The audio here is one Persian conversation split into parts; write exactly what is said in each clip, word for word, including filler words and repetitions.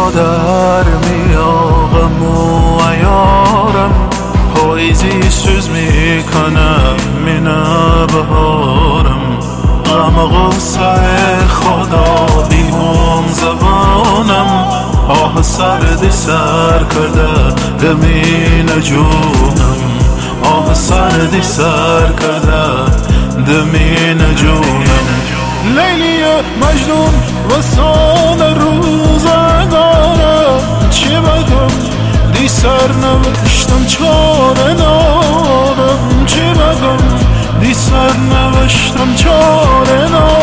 تا در میاغم و عیارم، پاییزی سوز میکنم مینه بهارم. غم غصه خدا بیهم زبانم، آه سردی سر کرده دمین جونم، آه سردی سر کرده دمین جونم. لیلی مجنون و سال روزگارم، چی بگم دی سر نوشتم چاره دارم، چی بگم دی سر نوشتم چاره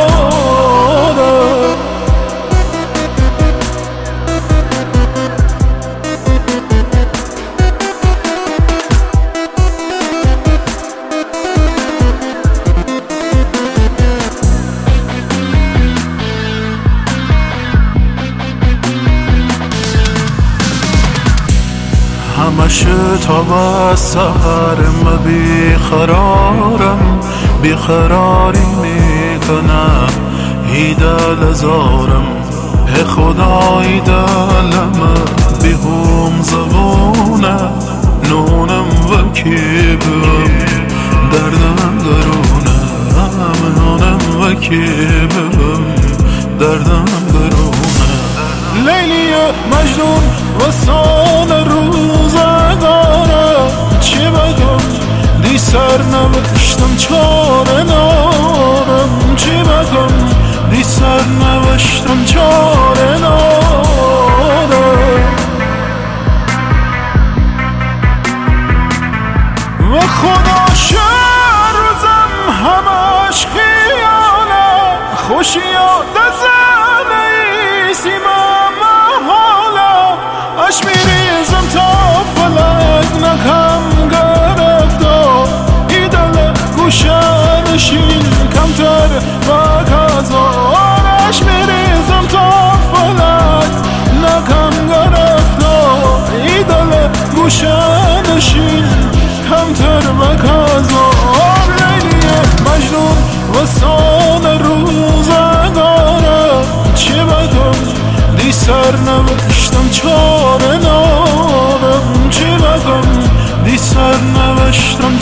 دارم. همشه تا با سهرم بیقرارم، بیقراری میکنم ای دل زارم. ای خدای دلم بیهم زبونه، نونم و کیبم دردم درونم، نونم و کیبم دردم درونه. لیلی مجنون و سال روزگارم، چی بگم دی سر نوشتم چاره دارم، چی بگم دی سر نوشتم چاره دارم. و خدا شهر روزم همش خیاله، خوشی یاد زنه سیمم حالا، اش میریزم تا فلک نکم گرفتا، ای دل گوشنشین کمتر و کازار. اش میریزم تا فلک نکم گرفتا، ای دل گوشنشین کمتر و کازار. لیلی مجنون و سال روزگارم، چی بگم دی سر نوشتم چاره دارم، چی بگم دی سر نوشتم